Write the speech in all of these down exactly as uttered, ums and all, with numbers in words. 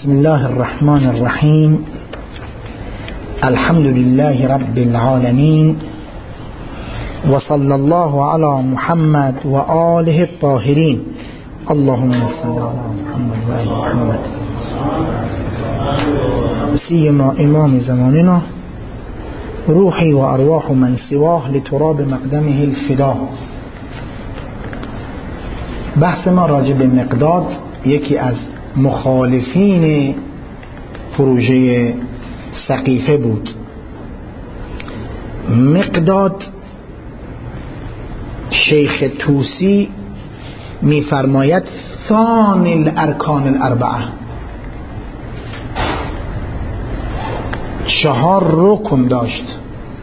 بسم الله الرحمن الرحيم. الحمد لله رب العالمين، وصلى الله على محمد وآله الطاهرين. اللهم صل على محمد وآل محمد سيما إمام زماننا روحي وأرواح من سواه لتراب مقدمه الفداء. بحث ما راجع به مقداد، یکی از مخالفین پروژه سقیفه بود. مقداد شیخ توسی می‌فرماید ثانی الارکان الاربعه، چهار رکن داشت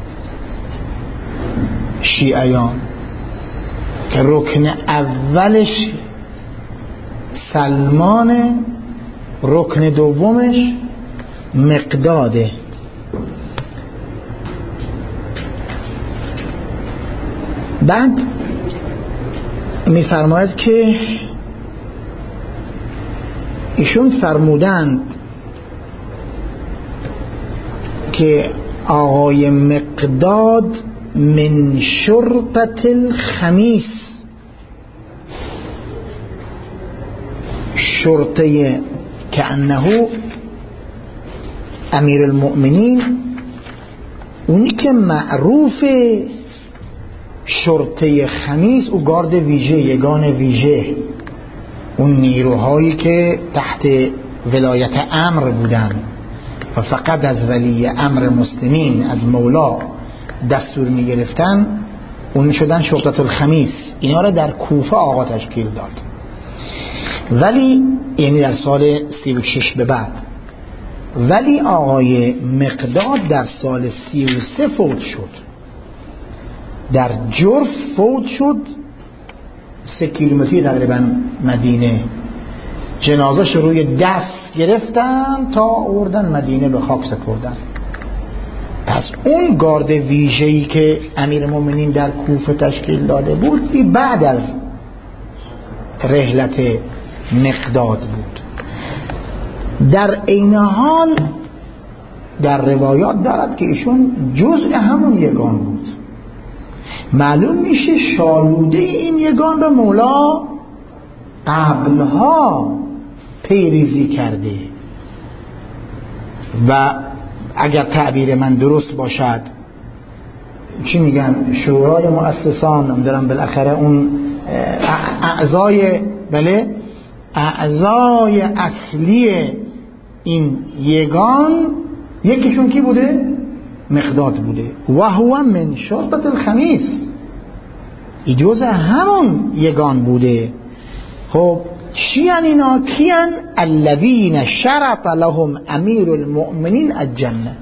شیعیان که رکن اولش سلمان، رکن دومش مقداده. بعد میفرماید که ایشون فرمودند که آقای مقداد من شرطة الخمیس، شرطه که انه امیر المؤمنین، اونی که معروف شرطه خمیس او گارد ویژه، یگان ویژه، اون نیروهایی که تحت ولایت امر بودن و فقط از ولی امر مسلمین، از مولا دستور می گرفتن، اون شدن شرطه الخمیس. اینا را در کوفه آقا تشکیل داد، ولی یعنی در سال سی و شش به بعد. ولی آقای مقداد در سال سی و سه فوت شد، در جرف فوت شد، سه کیلومتری تقریبا مدینه. جنازش روی دست گرفتن تا آوردن مدینه، به خاک سپردن. پس اون گارد ویژه‌ای که امیر مومنین در کوفه تشکیل داده بود بعد از رحلت مقداد بود. در این حال در روایات دارد که ایشون جزء همون یگان بود. معلوم میشه شالوده این یگان به مولا قبلها پیریزی کرده و اگر تعبیر من درست باشد، چی میگن، شورای مؤسسان دارم بالاخره اون اعضای بله اعضای اصلی این یگان، یکیشون کی بوده؟ مقداد بوده. و هو من شرطة الخمیس، اجازه همون یگان بوده. خب چیان اینا؟ کیان؟ الذین شرط لهم امیر المؤمنین الجنه،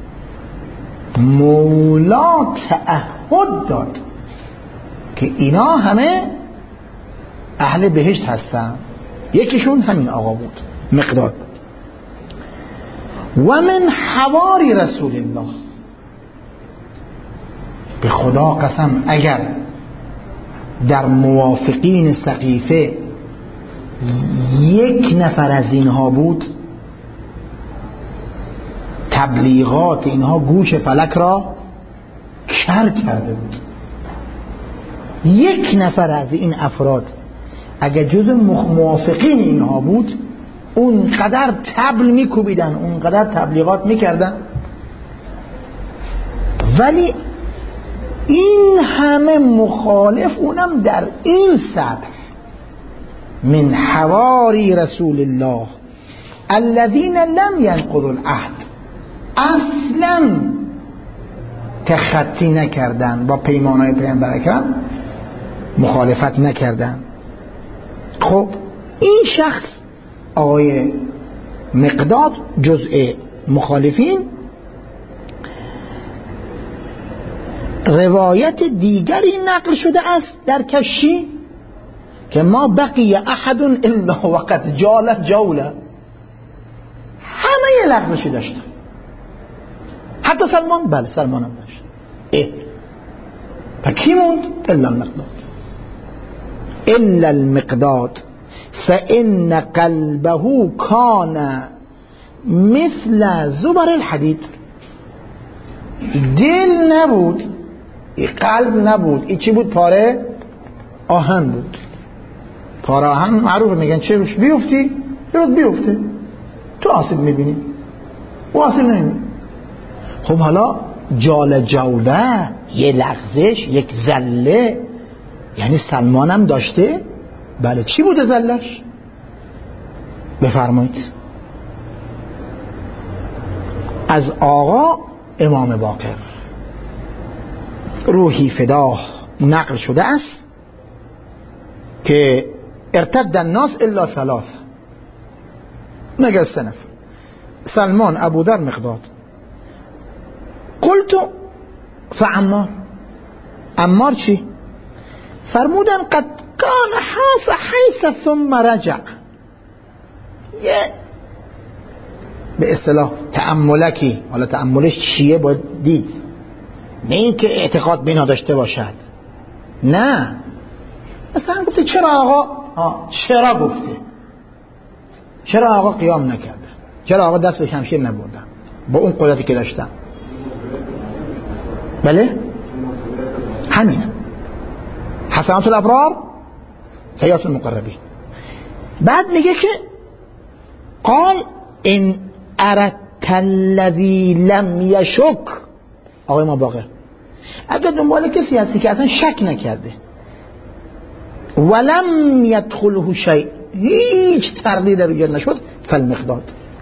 مولا تعهد داد که اینا همه اهل بهشت هستن. یکیشون همین آقا بود، مقداد. و من حواری رسول الله، به خدا قسم اگر در موافقین سقیفه یک نفر از اینها بود، تبلیغات اینها گوش فلک را کر کرده بود. یک نفر از این افراد اگر جز موافقین اینها بود، اون قدر تبل میکوبیدن، اون قدر تبلیغات میکردن. ولی این همه مخالف، اونم در این سطح، من حواری رسول الله الذین لم ينقضوا العهد، اصلا تخطی نکردن، با پیمانهای پیامبر اکرم مخالفت نکردن. خب این شخص آقای مقداد جزء مخالفین. روایت دیگری نقل شده است در کشی که ما بقی احد الا وقد جال جوله، همه لغزشی داشتن، حتی سلمان. بله سلمان هم داشت. اه و کی موند؟ الا المقداد، الا المقداد فإن قلبه كان مثل زبر الحدید، دل نبود، قلب نبود، این چی بود؟ پاره آهن بود. پاره آهن معروفه، میگن چه روش بیفتی یاد بیفته، تو آسیب میبینی، او آسیب نمیبینی. خب حالا جال جوله، یه لغزش، یک زله، یعنی سلمان هم داشته؟ بله. چی بوده زلش؟ بفرمایید. از آقا امام باقر روحی فداه نقل شده است که ارتد الناس الا ثلاث، مگر سه نفر: سلمان، ابوذر، مقداد. قلت فعمار، عمار چی؟ فرمودن قد کان حاس حیث ثم رجع. یه به اصطلاح تأملکی، حالا تأملش چیه باید دید، نه این که اعتقاد به اینا داشته باشد، نه، مثلا گفته چرا آقا آه. چرا گفته چرا آقا قیام نکرد، چرا آقا دست به شمشیر نبردن با اون قدرتی که داشتن. بله همین حسنات الابرار سیئات المقربین. بعد میگه که قال ان اردت الذی لم یشک، آقای ما باقر اگر دنبال کسی هستی که اصلا شک نکرده، ولم یدخله شیء، هیچ تردید رو ایجاد نشد، فالمقداد.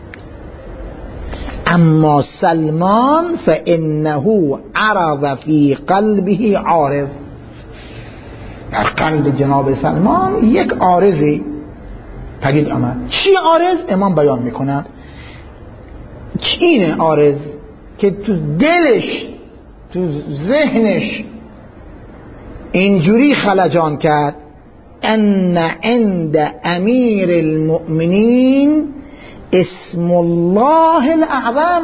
اما سلمان فانه عرض فی قلبه عارض، در قلب جناب سلمان یک عارضی پدید آمد. چی عارض؟ امام بیان میکنند. اینه عارض که تو دلش، تو ذهنش اینجوری خلجان کرد ان عند امیر المؤمنین اسم الله الاعظم،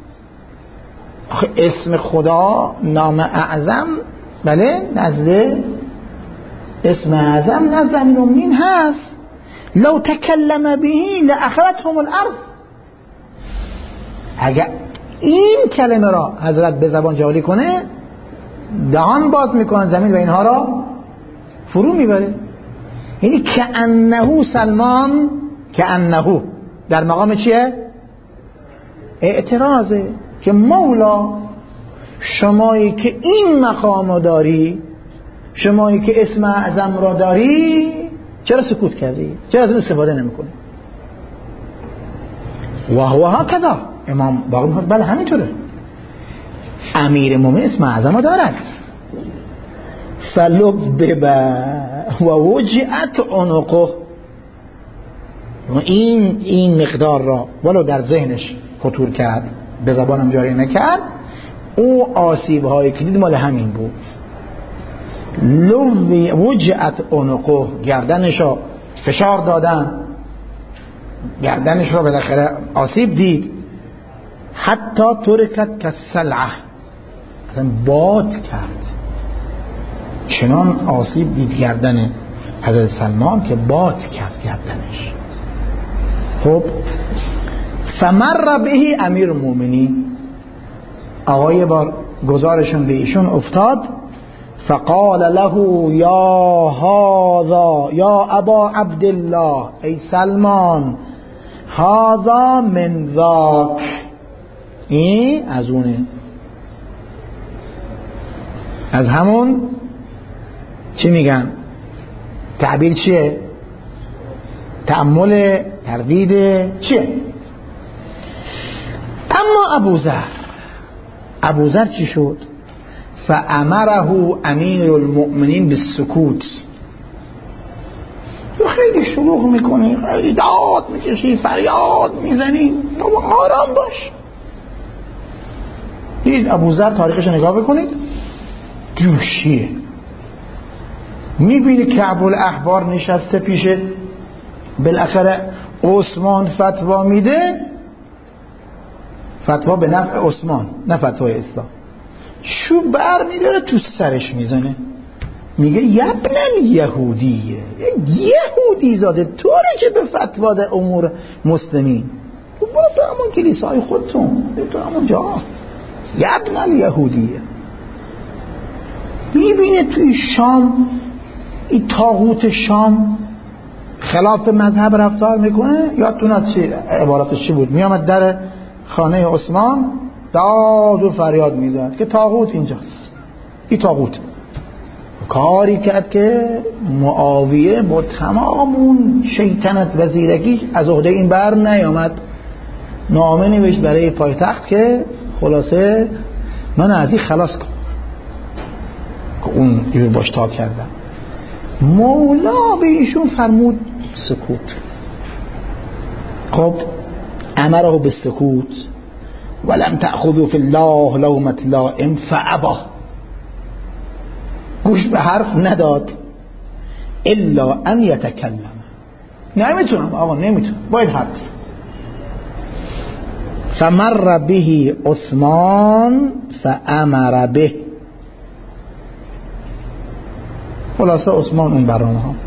اسم خدا، نام اعظم، بله، نزد اسم اعظم نزد امیر المؤمنین هست. لو تکلم بهی لاخذتهم الارض، اگر این کلمه را حضرت به زبان جاری کنه، دهان باز میکنن زمین و اینها را فرو میبره. یعنی کأنه سلمان، کأنه در مقام چیه؟ اعتراضه که مولا شمایی که این مقام داری، شمایی که اسم اعظم را داری، چرا سکوت کردی؟ چرا از این استفاده نمیکنی؟ و هو هکذا، امام باقر میگه بله همینطوره، امیر مومن اسم اعظم دارد. فلبب و وجعت عنقه، این این مقدار را ولو در ذهنش خطور کرد، به زبانم جاری نکرد، او آسیب های کلید مال همین بود. لوی وجعت عنقه، گردنش را فشار دادن، گردنش را بالاخره آسیب دید. حتی ترکت کالسلعه، اصلا باد کرد، چنان آسیب دید گردن حضرت سلمان که باد کرد گردنش. خب فمر به امیر المؤمنین، آقای بار گزارشون به ایشون افتاد. فقال له یا هذا یا ابا عبدالله، ای سلمان، هذا من ذاک، این از اونه، از همون چی میگن تعبیر چیه؟ تأمل، تردید چیه؟ اما ابوذر، ابوذر چی شد؟ فامره امیر المؤمنین بالسکوت. تو خیلی شلوغ میکنی، خیلی داد میکشی، فریاد میزنی، بابا آرام باش. دید ابوذر، تاریخش نگاه بکنید، جوشیه. میبینی کعب الاحبار نشسته پیشه، بالاخره عثمان فتوا میده، فتوا به نفع عثمان نه فتوای اسلام، شو بر میداره تو سرش میزنه، میگه یبن الیهودیه، یهودی زاده تو رو که به فتوا ده امور مسلمین. بابا همون کلیسای خودتون، تو همون جا یبن الیهودیه. میبینه توی شام این طاغوت شام خلاف مذهب رفتار میکنه. یادتون از چی عبارتش چی بود؟ میامد در خانه عثمان داد و فریاد میزد که طاغوت اینجاست، این طاغوت. کاری کرد که معاویه با تمام اون شیطنت و زیرکی از عهده این بر نیامد. نامه نوشت برای پایتخت که خلاصه من از این خلاص کن، که اون جور باش تا کردم. مولا به ایشون فرمود سکوت. خب امره به سکوت ولم تأخذوا فی الله لومة لائم فابا، گوش به حرف نداد الا ان یتکلم. نمیتونم آقا، نمیتونم، باید حرف بزنم. فمر به عثمان فامر به. خلاصه عثمان اون برنامه ها.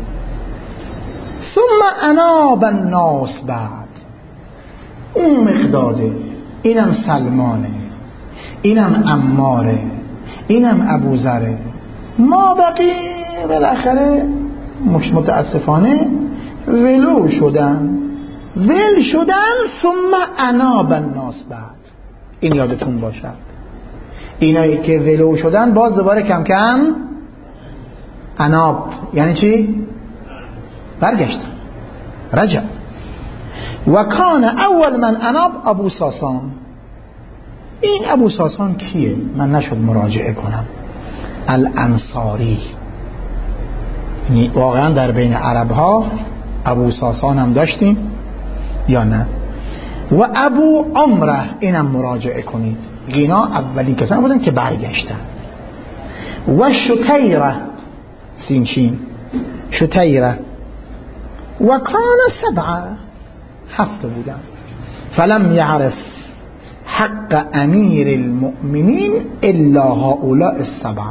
ثم اناب الناس بعد. اون مقداده، اینم سلمانه، اینم عماره، اینم ابوذره، ما بقی بالاخره مش متاسفانه ولو شدن ول شدن. ثم اناب الناس بعد. این یادتون باشد، اینایی که ولو شدن باز دوباره کم کم اناب یعنی چی؟ برگشتن، رجع. و کان اول من اناب ابو ساسان. این ابو ساسان کیه؟ من نشد مراجعه کنم. الانصاری. یعنی واقعا در بین عرب ها ابو ساسان هم داشتیم یا نه؟ و ابو عمره اینم مراجعه کنید، اینا اولی کسانی بودن که برگشتن. و شتیره سینچین شتیره. و کان سبعه هفت بودن. فلم یعرف حق امیر المؤمنین الا هؤلاء السبعه.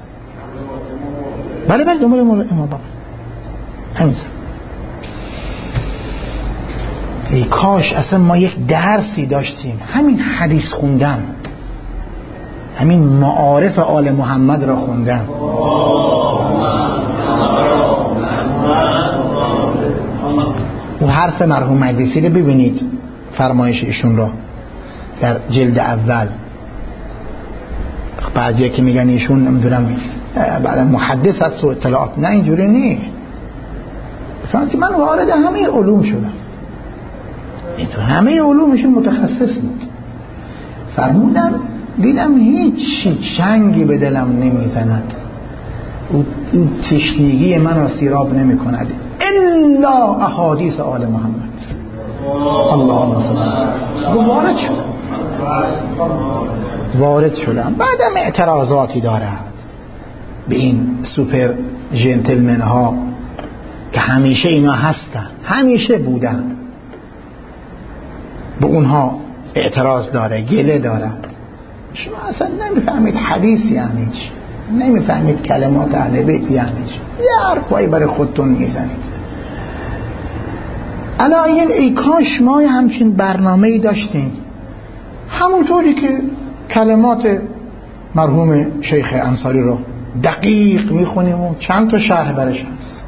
بله بله دنبال امام بابا همین. ای کاش اصلا ما یک درسی داشتیم همین حدیث خوندن، همین معارف آل محمد را خوندن. و حرف مرحوم مجلسی رو ببینید، فرمایش ایشون را در جلد اول. بعضی که میگن ایشون نمیدونم بعد محدث از سوء اطلاعات، نه اینجوری نیست. فرض که من وارد همه علوم شدم، این تو همه علومشون متخصص بود. فرمودم دیدم هیچ چنگی به دلم نمیزند، اون تشنگی من را سیراب نمی کند الا احادیث آل محمد. اللهم صل علی. وارد شدم وارد شدم بعدم اعتراضاتی دارد به این سوپر جنتلمن ها که همیشه اینا هستن، همیشه بودن. به اونها اعتراض داره، گله داره. شما اصلا نمیفهمید حدیث یعنی چی، نمیفهمید کلمات اهل بیت یعنی چی، یه حرفایی برای خودتون میزنید. الان ای کاش ما همچین برنامه‌ای داشتیم، همونطوری که کلمات مرحوم شیخ انصاری رو دقیق میخونیم و چند تا شرح برش هست.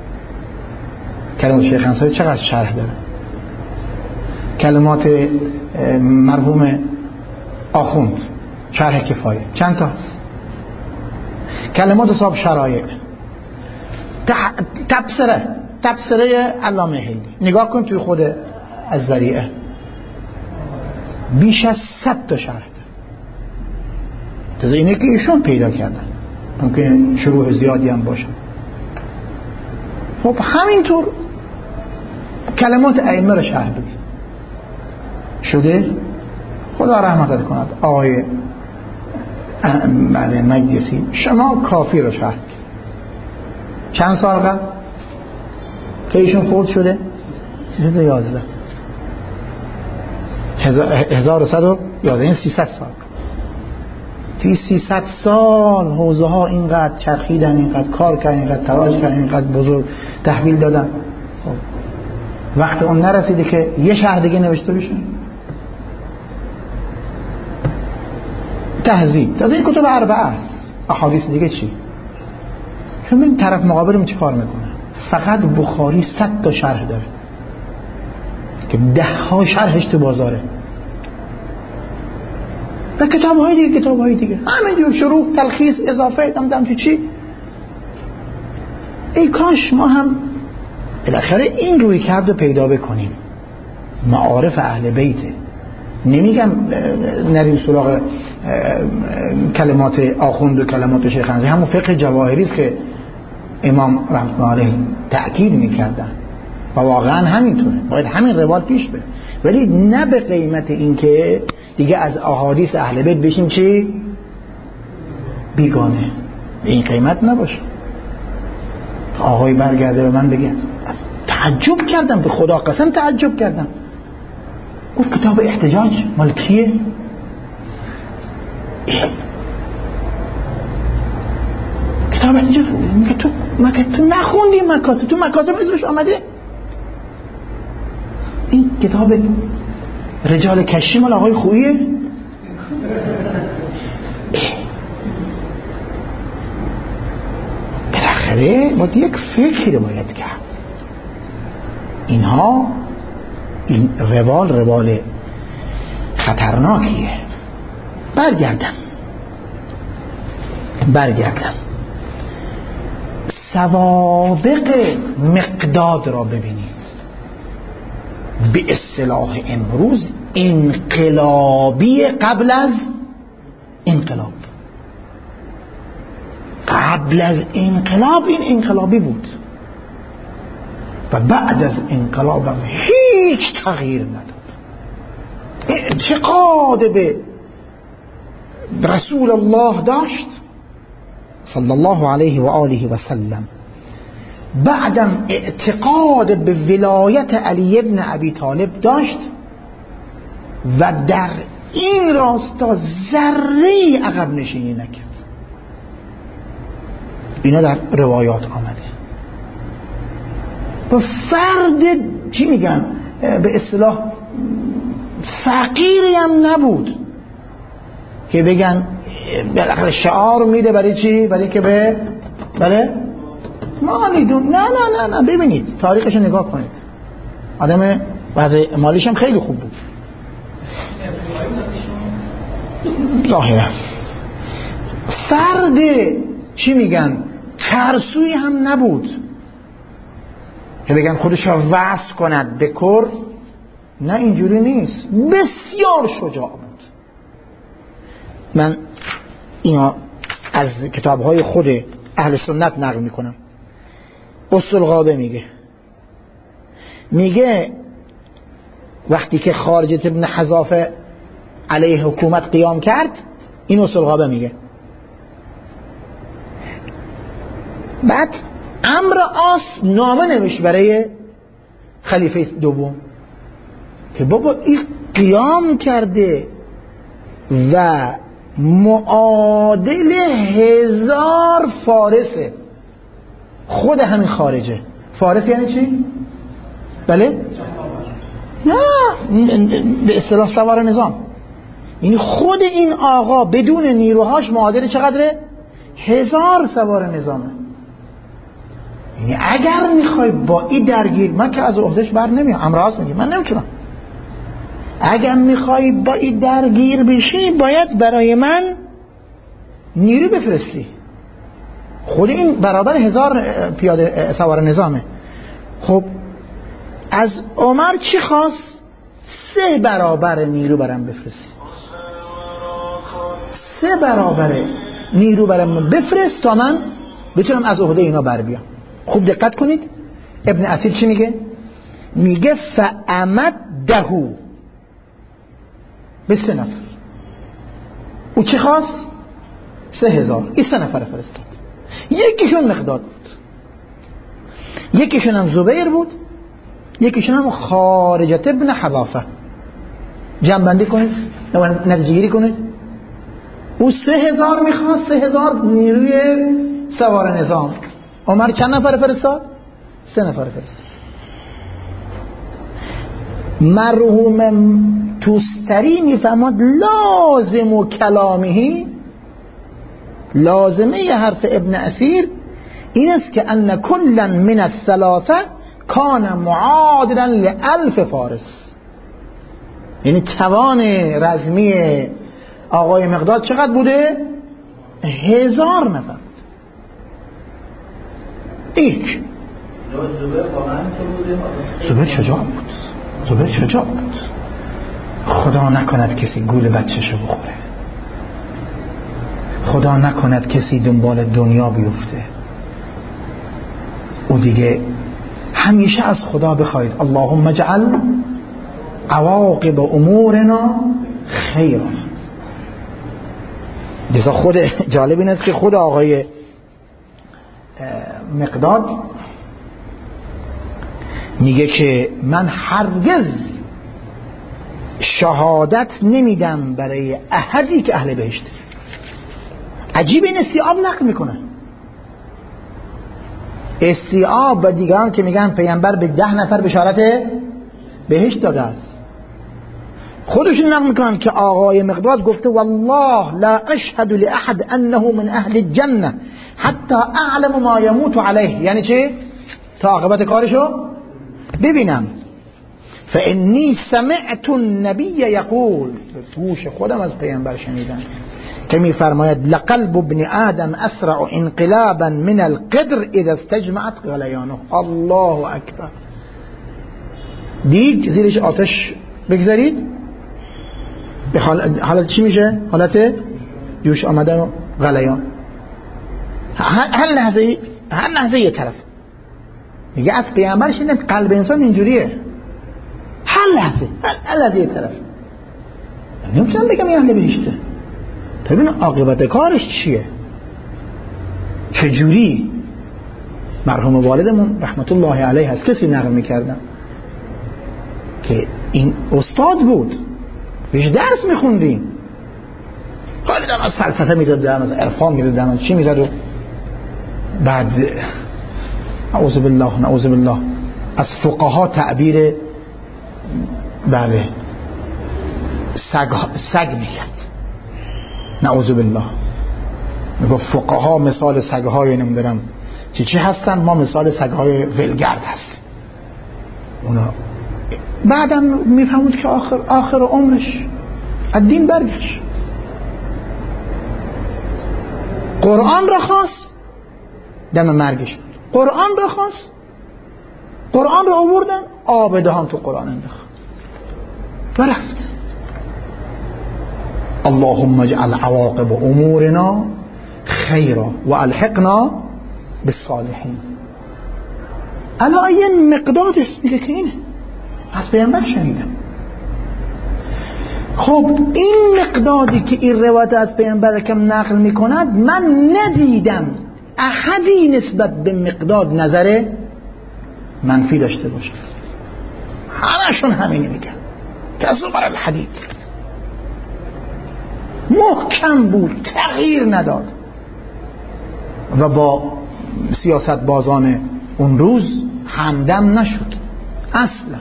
کلمات شیخ انصاری چقدر شرح داره؟ کلمات مرحوم آخوند شرح کفایه چند تا هست؟ کلمات صاحب شرایع، تبصره تبصره علامه هندی نگاه کن توی خود از ذریعه بیش از صد تا شرح داره. تازه اینه که ایشون پیدا کردن، ممکن شروع زیادی هم باشه. خب همینطور کلمات ائمه رو شرح بدید شده. خدا رحمتت کند آقای مجلسی، شما کافی رو شرح کرد چند سال قبل که ایشون فوت شده؟ سیصد و یازده هزار و صد و یازده، این سیصد سال. تی سیصد سال حوزه ها اینقدر چرخیدن، اینقدر کار کردن، اینقدر تلاش کردن، اینقدر بزرگ تحویل دادن. وقت اون نرسیده که یه شهر دیگه نوشته بشه؟ تهذیب تازه این کتب اربعه است. احادیث دیگه چی؟ همین طرف مقابلم چی کار میکنه؟ فقط بخاری صد تا شرح داره که ده ها شرحش تو بازاره و کتاب های دیگه کتاب های دیگه همینجور شروع تلخیص اضافه دم دم تو چی. ای کاش ما هم بالاخره این روی کرد رو پیدا بکنیم. معارف اهل بیته، نمیگم نریم سراغ کلمات آخوند و کلمات شیخ حنظلی، همون فقه جواهری است که امام رحمت الله علیه تأکید میکردن و واقعا همینطوره، باید همین روال پیش بره، ولی نه به قیمت این که دیگه از احادیث اهل بیت بشیم چی؟ بیگانه. به این قیمت نباشه. آقای برگرده به من بگه تعجب کردم، به خدا قسم تعجب کردم، گفت کتاب احتجاج مال کیه؟ کتاب احتجاج میگه تو مگه تو نخوندی مکاتب؟ تو مکاتب اسمش آمده؟ این کتاب رجال کشی مال آقای خوییه؟ بالاخره باید یک فکری باید کرد. اینها این روال روال خطرناکیه. برگردم برگردم سوابق مقداد را ببینید. به اصطلاح امروز انقلابی قبل از انقلاب. قبل از انقلاب این انقلابی بود و بعد از انقلاب هم هیچ تغییر نداد. اعتقاد به رسول الله داشت صلی الله علیه و آله و سلم، بعدم اعتقاد به ولایت علی ابن ابی طالب داشت و در این راستا ذره عقب نشینی نکرد. اینا در روایات آمده. و فرد چی میگن به اصطلاح فقیری هم نبود که بگن بالاخره شعار میده برای چی؟ برای که به بله مالی دون. نه نه نه نه ببینید تاریخش نگاه کنید، آدم وضع مالیش هم خیلی خوب بود ظاهرا. فرد چی میگن ترسوی هم نبود که بگن خودش را وصل کند به کر. نه اینجوری نیست، بسیار شجاع بود. من اینا از کتابهای خود اهل سنت نقل میکنم. اسدالغابه میگه میگه وقتی که خارجة ابن حذافه علیه حکومت قیام کرد، این اسدالغابه میگه بعد عمرو عاص نامه نوشت برای خلیفه دوم که بابا این قیام کرده و معادل هزار فارسه. خود همین خارجه. فارس یعنی چی؟ بله؟ نه به اصطلاح سوار نظام. یعنی خود این آقا بدون نیروهاش معادل چقدره؟ هزار سوار نظامه. یعنی اگر میخوای با این درگیر، من که از عهدهش بر نمیام، امراض میگه من نمیتونم، اگر میخوای با این درگیر بشی باید برای من نیرو بفرستی. خود این برابر هزار پیاده سوار نظامه. خب از عمر چی خواست؟ سه برابر نیرو برام بفرستی، سه برابر نیرو برام بفرست تا من بتونم از عهده اینا بر بیام. خوب دقت کنید ابن اثیر چی میگه؟ میگه فعمد دهو به سه نفر. او چی خواست؟ سه هزار. این سه نفر فرستاد. یکیشون مقداد بود، یکیشون هم زبیر بود، یکیشون هم خارجة ابن حذافه. جمع بندی کنید، نتیجه گیری کنید. او سه هزار میخواست، سه هزار نیروی سوار نظام. عمر چند نفر فرستاد؟ سه نفر فرستاد. مرحوم توستری میفهمد لازم و کلامهی، لازمه حرف ابن اثیر این است که ان کلا من الثلاثه کان معادلا لالف فارس. یعنی توان رزمی آقای مقداد چقدر بوده؟ هزار نفر. ایک زبیر شجاع بود، زبیر شجاع بود. خدا نکند کسی گول بچه‌شو بخوره، خدا نکند کسی دنبال دنیا بیفته. او دیگه همیشه از خدا بخواید اللهم اجعل عواقب امورنا خیرا. دیگه خود جالب این است که خود آقای مقداد میگه که من هرگز شهادت نمیدم برای احدی که اهل بهشت. عجیب این استیعاب نقل میکنه. استیعاب و دیگران که میگن پیامبر به ده نفر بشارت بهشت داده است، خودشون نقل میکنن که آقای مقداد گفته والله لا اشهد لاحد انه من اهل الجنه حتی اعلم ما يموت عليه. یعنی چه؟ تا عاقبت کارشو ببینم. فانی سمعت النبی یقول، توش خودم از پیامبر شنیدم که میفرماید لقلب ابن آدم اسرع انقلابا من القدر اذا استجمعت غلیانه. الله اکبر. دیگ زیرش آتش بگذارید حالت چی میشه؟ حالت جوش آمدن غلیان. هر لحظه هر لحظه یه طرف. میگه از پیامبر شنیدم قلب انسان اینجوریه، هر لحظه هر لحظه یه طرف. نمیتونم بگم این اهل بهشته. ببین عاقبت کارش چیه، چجوری. مرحوم والدمون رحمت الله علیه از کسی نقل میکردن که این استاد بود، بهش درس میخوندیم، خیلی دم از فلسفه میدادم، از عرفان میدادم، از چی میداد. و بعد نعوذ بالله نعوذ بالله از فقها تعبیر بله سگ سگ میکرد. نعوذ بالله. میگه فقها مثال سگهای نمیدونم چی چی هستن، ما مثال سگهای ولگرد هست. اونا بعدم میفهمود که آخر آخر عمرش از دین برگشت، قرآن را خواست، دم مرگش بود قرآن را خواست، قرآن را آوردن، آب دهان تو قرآن انداخت و رفت. اللهم اجعل عواقب امورنا خیرا و الحقنا بالصالحین. الا این مقدادش میگه که اینه از پیامبر شنیدم. خب این مقدادی که این روایت از پیامبر کم نقل میکند، من ندیدم احدی نسبت به مقداد نظر منفی داشته باشه. همشون همینی میگن که از بر الحدید محکم بود، تغییر نداد و با سیاست بازان اون روز همدم نشد اصلا.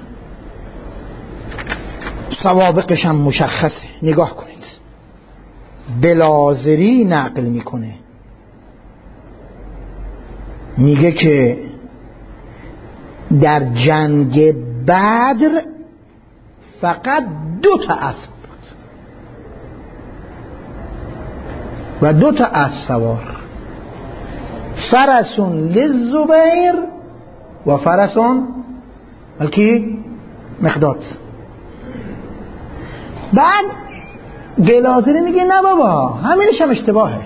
سوابقش هم مشخصه، نگاه کنید. بلازری نقل میکنه، میگه که در جنگ بدر فقط دو تا اسب بود و دو تا اسب سوار، فرسون للزبیر و فرسون ملکی مقداد. بعد گلازری میگه نه بابا همینش هم اشتباهه،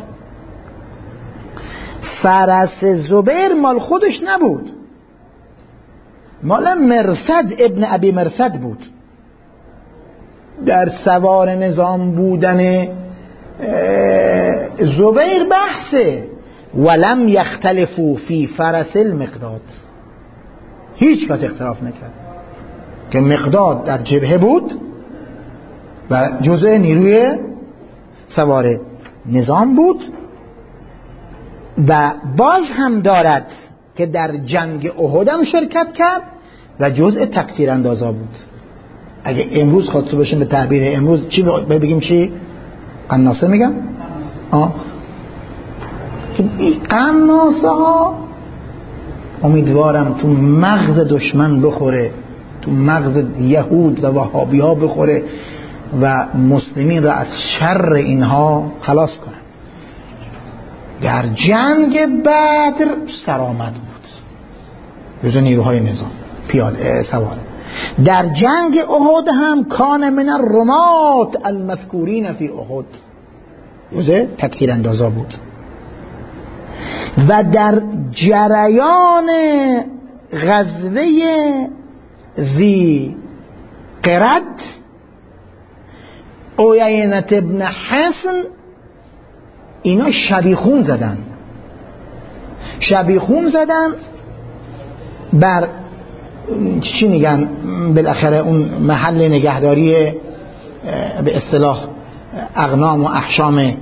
فرس زبیر مال خودش نبود، مال مرصد ابن ابی مرصد بود. در سوار نظام بودن زبیر بحثه. ولم یختلفوا فی فرس المقداد، هیچ کس اختلاف نکرد که مقداد در جبهه بود و جزء نیروی سوار نظام بود و باز هم دارد که در جنگ احد هم شرکت کرد و جزء تکتیر اندازا بود. اگه امروز خاطر باشیم به تعبیر امروز چی بگیم؟ چی؟ قناصه میگم؟ آه که این قناصه ها امیدوارم تو مغز دشمن بخوره، تو مغز یهود و وهابی ها بخوره و مسلمین را از شر اینها خلاص کنه. در جنگ بدر سرآمد بود جزو نیروهای نظام پیاده سوار. در جنگ احد هم کان من الرمات المذکورین فی احد جزو تکتیر اندازا بود. و در جریان غزوه ذی قرد عیینة ابن حصن اینا شبیخون زدن شبیخون زدن بر چی میگن بالاخره اون محل نگهداری به اصطلاح اغنام و احشام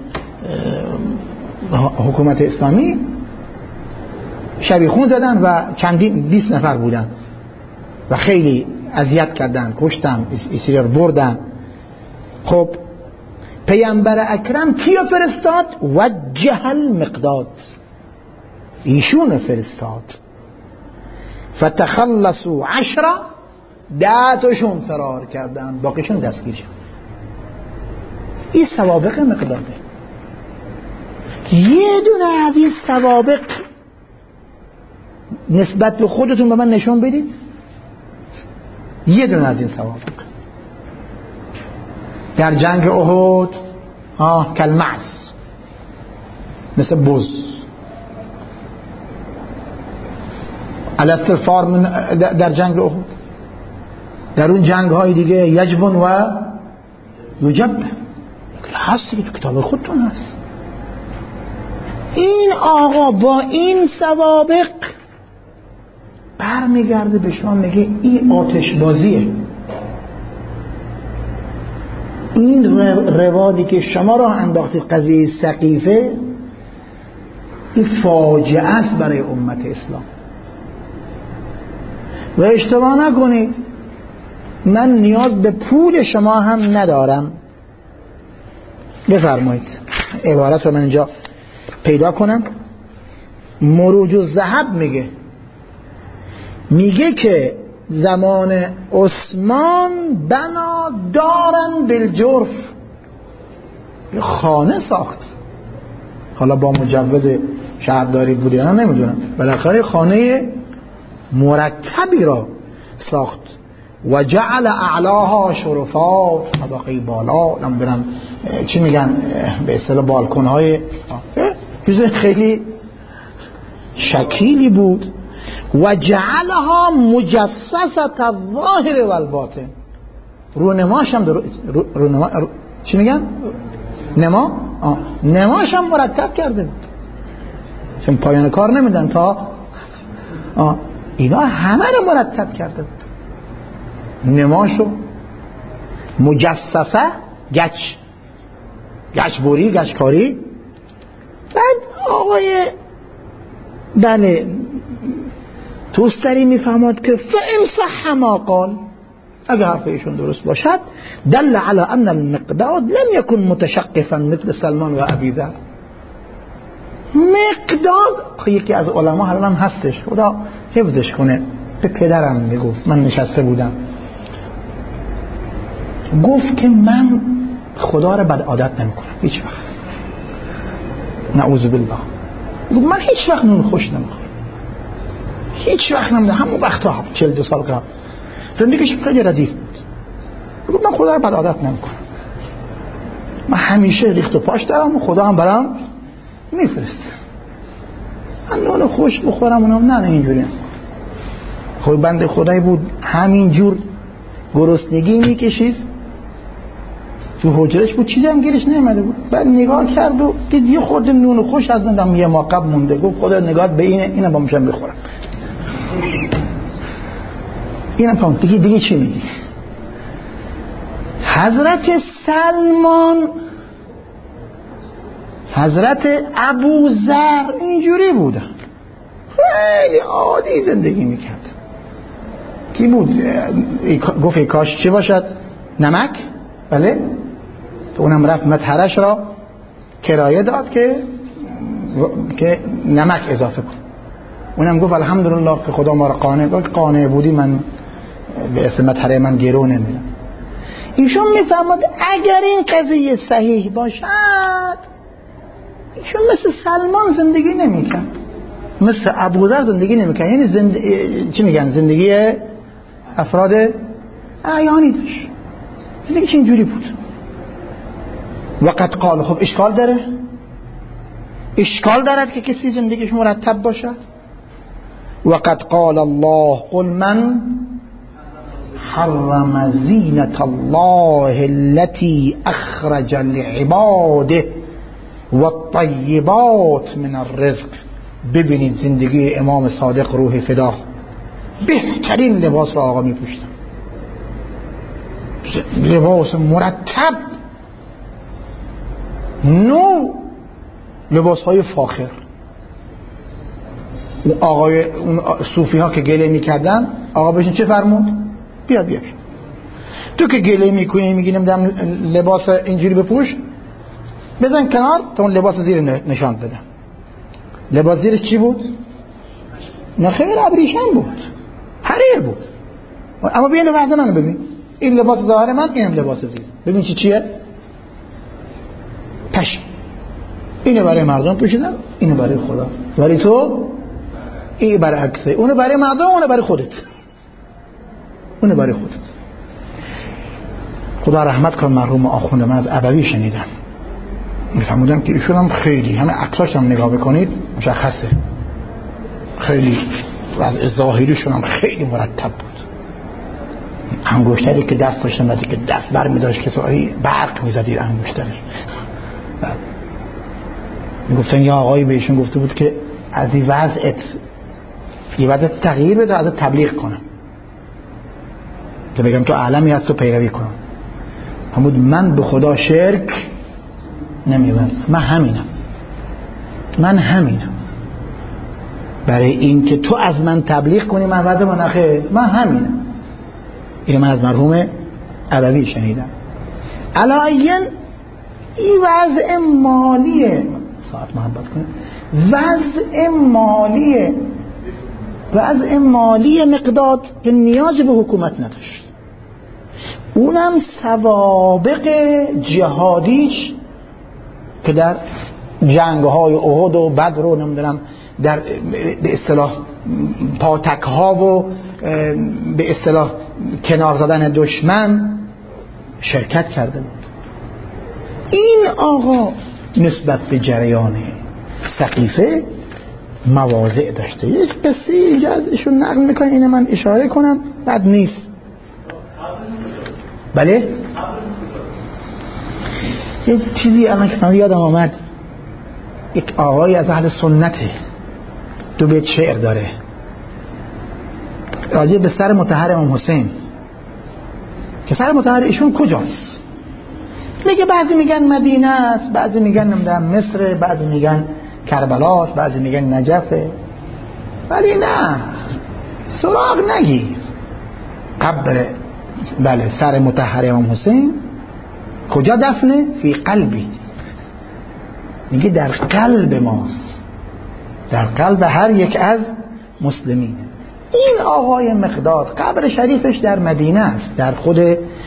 حکومت اسلامی. شبیخون زدن و چندین بیست نفر بودن و خیلی اذیت کردن، کشتن، اسیر رو بردن. خب پیامبر اکرم کیو فرستاد؟ وجه المقداد، ایشون فرستاد. فتخلصوا عشرة، دهتاشون فرار کردن، باقیشون دستگیر شدن. این سوابق مقداده. یه دونه از این سوابق نسبت به خودتون به من نشون بدید. یه دونه از این سوابق در جنگ احد آه کلمعز، مثل بز. الاستغفار من در جنگ احد، در اون جنگ های دیگه یجبن و یجب هست دیگه، تو کتاب خودتون هست. این آقا با این سوابق برمیگرده به شما میگه این آتش بازیه. این روادی که شما را انداختید قضیه سقیفه، این فاجعه است برای امت اسلام. و اشتباه نکنید، من نیاز به پول شما هم ندارم. بفرمایید عبارت رو من اینجا پیدا کنم. مروج الذهب میگه میگه که زمان عثمان بنا دارن بالجرف، یه خانه ساخت. حالا با مجوز شهرداری بوده یا نمیدونم، بالاخره خانه مرتبی را ساخت. و جعل اعلاها شرفات، طبقه بالا، نمیدونم چی میگن به اصطلاح بالکن های چیز خیلی شکیلی بود. و جعلها مجسسه الظاهر و الباطن، رونماش هم در... رونما... رو... چی میگن؟ نما؟ آه. نماش هم مرتب کرده بود، چون پایان کار نمیدن تا آه. اینا همه رو مرتب کرده بود. نماشو مجسسه، گچ گچ بوری، گچ کاری. بعد آقای بله توستری میفهمد که فإن صح ما قال، اگر حرف ایشون درست باشد، دل على ان المقداد لم يكن متشقفا مثل سلمان و ابی ذر. مقداد یکی از علما هم هستش، خدا حفظش کنه، به پدرم میگفت، من نشسته بودم، گفت که من خدا را بد عادت نمی کنم هیچ وقت، نعوذ بالله. گفت من هیچ وقت نون خوش نمیخورم، هیچ وقت نمیده، همون وقتا چهل دو سال قبل زندگیش خیلی ردیف بود. گفت من خدا را بد عادت نمی کنم، من همیشه ریخت و پاش دارم و خدا هم برام میفرسته. من نون خوش بخورم اونم نه نه اینجوری. خب بنده خدایی بود همین جور گرسنگی میکشید، تو حجرش بود، چیزی هم گیرش نمیده بود. بعد نگاه کرد و دید یه خورده نون خوش از ندم یه ما قبل مونده، گفت خدا نگاه به اینه، اینم با میشم بخورم. اینم پام دیگه دیگه چی میگی؟ حضرت سلمان، حضرت ابوذر اینجوری بودن، خیلی عادی زندگی میکرد. کی بود گفت ای کاش چی باشد؟ نمک. بله، اونم رفت مطهرش را کرایه داد که که نمک اضافه کن. اونم گفت الحمدلله که خدا ما را قانع بود. قانع بودی من به اسم مطهره من گرو نمیدم. ایشون میفهمد اگر این قضیه صحیح باشد ایشون مثل سلمان زندگی نمیکرد، مثل ابوذر زندگی نمیکرد. یعنی زند... چی میگن زندگی افراد اعیانی داشت، زندگیش اینجوری بود. وقت قال خب اشکال داره؟ اشکال دارد که کسی زندگیش مرتب باشد؟ وقت قال الله قل من حرم زینة الله التي اخرج لعباده والطیبات من الرزق. ببینید زندگی امام صادق روح فدا، بهترین لباس را آقا می پوشتن، لباس مرتب، نو لباس های فاخر. اون آقای اون صوفی ها که گله میکردن آقا بهشون چه فرمود؟ بیا بیا بیا تو که گله میکنی میگی نمیدونم لباس اینجوری بپوش، بزن کنار تا اون لباس زیر نشان بدم. لباس زیرش چی بود؟ نه خیر، ابریشم بود، حریر بود. اما ببین وضع منو ببین، این لباس ظاهر من، اینم لباس زیر. ببین چی چیه؟ پشم. اینو برای مردم پوشیدن، اینو برای خدا. برای تو این برای عکسه، اونو برای مردم، اونو برای خودت، اونو برای خودت. خدا رحمت کن مرحوم آخوند من از ابوی شنیدم، میفهمودم که ایشون هم خیلی همه عکساش هم نگاه بکنید مشخصه خیلی از ظاهریشون هم خیلی مرتب بود. انگشتری که دست داشتن وقتی که دست برمی داشت که سایی برق میزدید انگشترش. میگفتن یا آقایی بهشون گفته بود که از این وضعت یه وضعت تغییر بده، ازت تبلیغ کنم که بگم تو عالمی هست تو پیروی کنم. همود من به خدا شرک نمی‌ورزم، من همینم، من همینم. برای این که تو از من تبلیغ کنی من وضع من نخیر، من همینم. اینو من از مرحوم ابوی شنیدم. علایین این وضع مالیه، ساعت محبت کنه، وضع مالیه، وضع مالی مقداد که نیاز به حکومت نداشت. اونم سوابق جهادیش که در جنگ‌های احد و بدر و نمیدونم در به اصطلاح پاتک‌ها و به اصطلاح کنار زدن دشمن شرکت کرده بود. این آقا نسبت به جریان سقیفه مواضع داشته. یک قصه اینجا ازشون نقل میکنه، اینه من اشاره کنم بد نیست. بله یه چیزی الان که یادم آمد، یک آقای از اهل سنته دو بیت شعر داره راجع به سر مطهر امام حسین که سر مطهر ایشون کجاست. میگه بعضی میگن مدینه است، بعضی میگن نمیدونم مصر، بعضی میگن کربلاست، بعضی میگن نجفه. ولی نه، سراغ نگیر. قبر بله سر مطهر امام حسین کجا دفنه؟ فی قلبی. میگه در قلب ماست، در قلب هر یک از مسلمین. این آقای مقداد قبر شریفش در مدینه است، در خود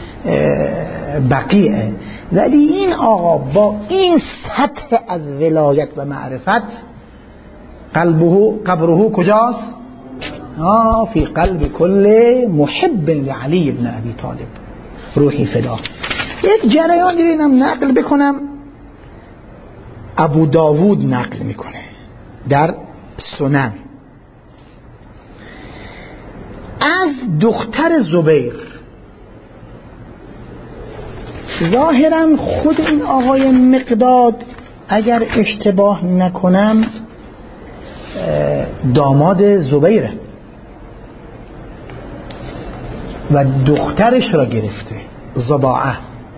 بقیعه، ولی این آقا با این سطح از ولایت و معرفت قلبه قبره کجاست؟ آه فی قلب کل محب لعلی ابن ابی طالب روحی فدا. یک جریان دیرینم نقل بکنم، ابو داوود نقل میکنه در سنن از دختر زبیر. ظاهرا خود این آقای مقداد اگر اشتباه نکنم داماد زبیره و دخترش را گرفته زباعه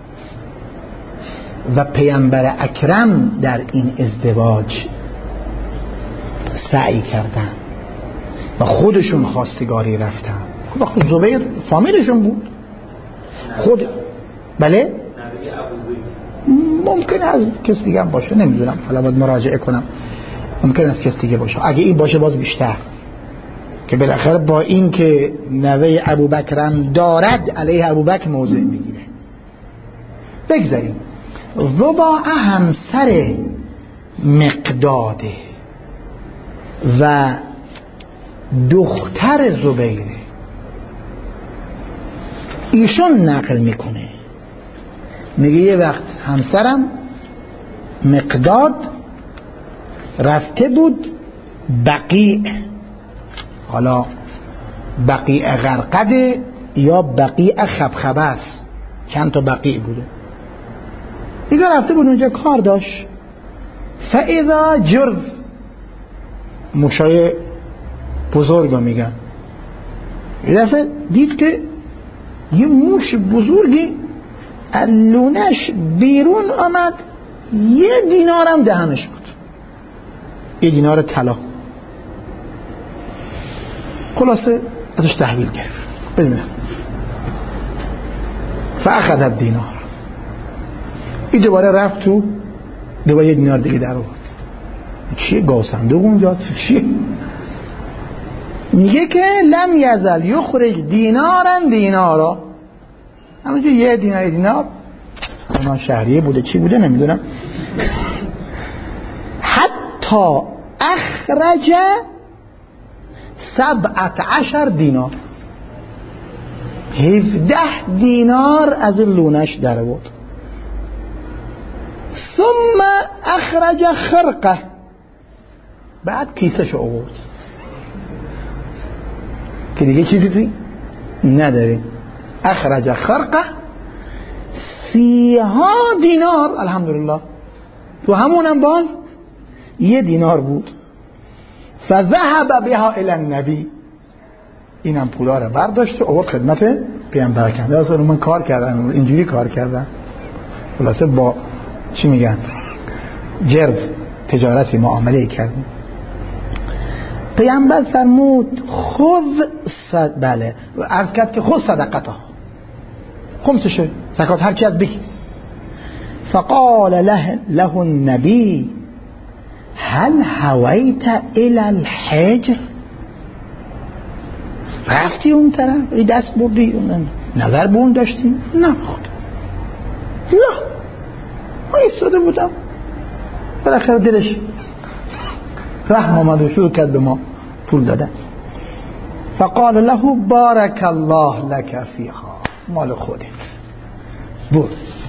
و پیامبر اکرم در این ازدواج سعی کردن و خودشون خواستگاری رفتن، وقتی زبیر فامیلشون بود خود بله ممکن از کسی دیگه باشه، نمیدونم، حالا باید مراجعه کنم، ممکن است کسی دیگه باشه. اگه این باشه باز بیشتر، که بالاخره با این که نوه ابوبکرم دارد علیه ابوبکر موضع میگیره. بگذاریم. ضباعه همسر مقداده و دختر زبیره. ایشون نقل میکنه، میگه یه وقت همسرم مقداد رفته بود بقیع، حالا بقیع غرقده یا بقیع خبخبه است، چند تا بقیع بوده، دیگه رفته بود اونجا کار داشت. فاذا جرذ، مشای بزرگا میگن، یه دفعه دید که یه موش بزرگی لونش بیرون آمد، یه دینارم دهنش بود، یه دینار طلا. خلاصه ازش تحویل گرفت. ببینم فاخذ الدینار، این دوباره رفت تو، دوباره یه دینار دیگه در آورد. چیه گاو صندوق اونجا چیه؟ میگه که لم یزل یخرج دینارن دینارا، همونجا یه دینار دینار اما شهریه بوده چی بوده نمیدونم، حتی اخرج سبعت عشر دینار، هفده دینار از لونش در بود. ثم اخرج خرقه، بعد کیسش آورد که دیگه چیزی نداریم. اخرج خرقه سیها دینار، الحمدلله تو همونم باز یه دینار بود. فذهب بها الى النبی، اینم پولا رو برداشت و آورد خدمت پیامبر کرد. اصلا من کار کردم، اینجوری کار کردم، خلاصه با چی میگن جرب تجارتی معامله کردیم. پیامبر فرمود خذ صد، بله عرض کرد که خذ صدقتها، خمسشه زکات هر چی از بگیر. فقال له له النبی هل هویت الى الحجر، رفتی اون طرف ای دست بردی نظر به اون داشتی؟ نه خود نه ما ایستاده بودم، بالاخره دلش رحم آمد و شروع کرد به ما پول دادن. فقال له بارک الله لك فیها، مال خودت برد.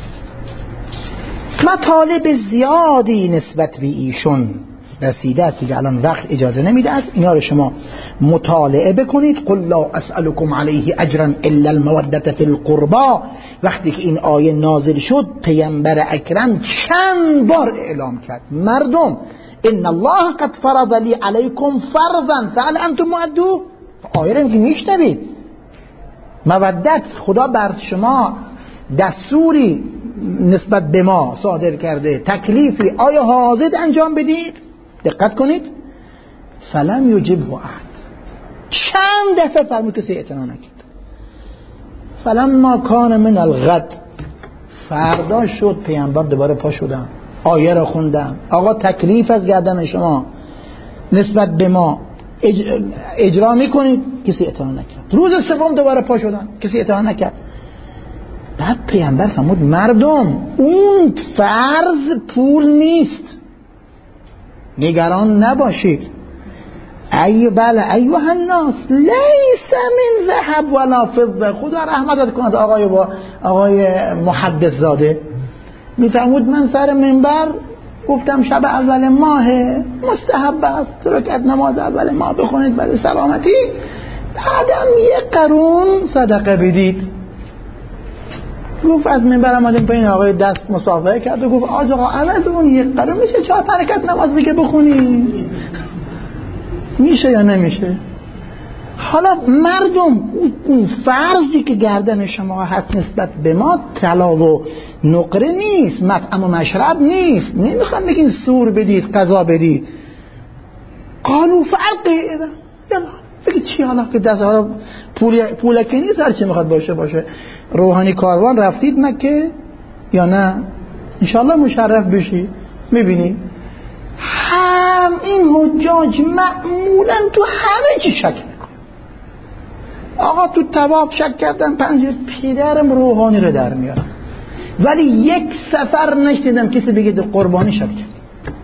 مطالب زیادی نسبت به ایشون رسیده است که الان وقت اجازه نمیده است اینا رو شما مطالعه بکنید. قل لا اسألكم علیه اجرا الا المودة فی القربا، وقتی که این آیه نازل شد پیامبر اکرم چند بار اعلام کرد مردم ان الله قد فرض لی علیکم فرضا فهل انتم مؤدوه. آیه رو که میشنوید مودت، خدا بر شما دستوری نسبت به ما صادر کرده، تکلیفی، آیا حاضر انجام بدید؟ دقت کنید. فلم یجبه احد، چند دفعه فرمود کسی اعتنا نکرد. فلما کان من الغد، فردا شد پیامبر دوباره پا شدم آیه را خوندم، آقا تکلیف از گردن شما نسبت به ما اج... اجرا میکنید، کسی اعتنا نکرد. روز سوم دوباره پا شدن، کسی اعتنا نکرد. بعد پیامبر فرمود مردم اون فرض پول نیست، نگران نباشید. ای بله ایها الناس لیس من ذهب ولا فضه. خدا رحمت کند آقای با آقای محدث زاده میفرمود من سر منبر گفتم شب اول ماه مستحب است رکعت نماز اول ماه بخونید برای سلامتی، بعدم یک قرون صدقه بدید. گفت از منبر آمدیم پایین، آقای دست مصافحه کرد و گفت آقا عوض اون یک قرون میشه چهار تا رکعت نماز دیگه بخونی؟ میشه یا نمیشه؟ حالا مردم اون فرضی که گردن شما هست نسبت به ما طلا و نقره نیست، مطعم و مشرب نیست، نمیخوام بگین سور بدید قضا بدید. قالوا فالقه اذا، یلا بگی چی حالا که دست حالا پول پولکی نیست، هر چی میخواد باشه باشه. روحانی کاروان رفتید مکه یا نه؟ انشالله مشرف بشی. میبینی هم این حجاج معمولا تو همه چی شک میکن. آقا تو طواف شک کردن، پنج پدرم روحانی رو در میارم، ولی یک سفر نشنیدم کسی بگه دو قربانی شک کرد.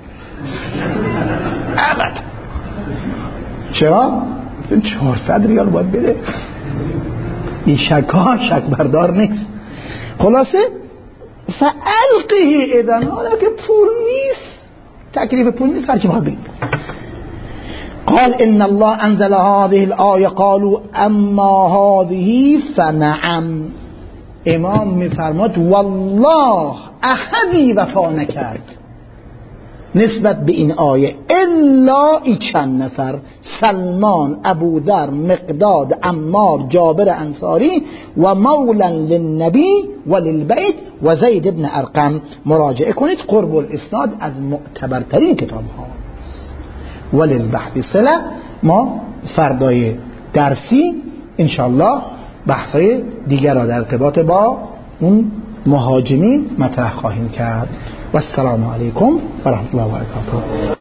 ابدا. چرا؟ چهارصد ریال باید بده. این شک ها شک بردار نیست. خلاصه فالقه اذن، حالا که پول نیست، تکلیف پول نیست، هرچی باید بگید. قال ان الله انزل هذه الآية قالوا اما هذه فنعم. امام میفرماد والله احدی وفا نکرد نسبت به این آیه الا ای چند نفر: سلمان، ابوذر، مقداد، عمار، جابر انصاری و مولا للنبی و للبیت و زید ابن ارقم. مراجعه کنید، قرب الاسناد از معتبرترین کتاب ها. وللبحث صله. ما فردای درسی انشالله بحثای دیگر را در ارتباط با اون مهاجمین مطرح خواهیم کرد. و السلام علیکم و رحمت الله و برکاته.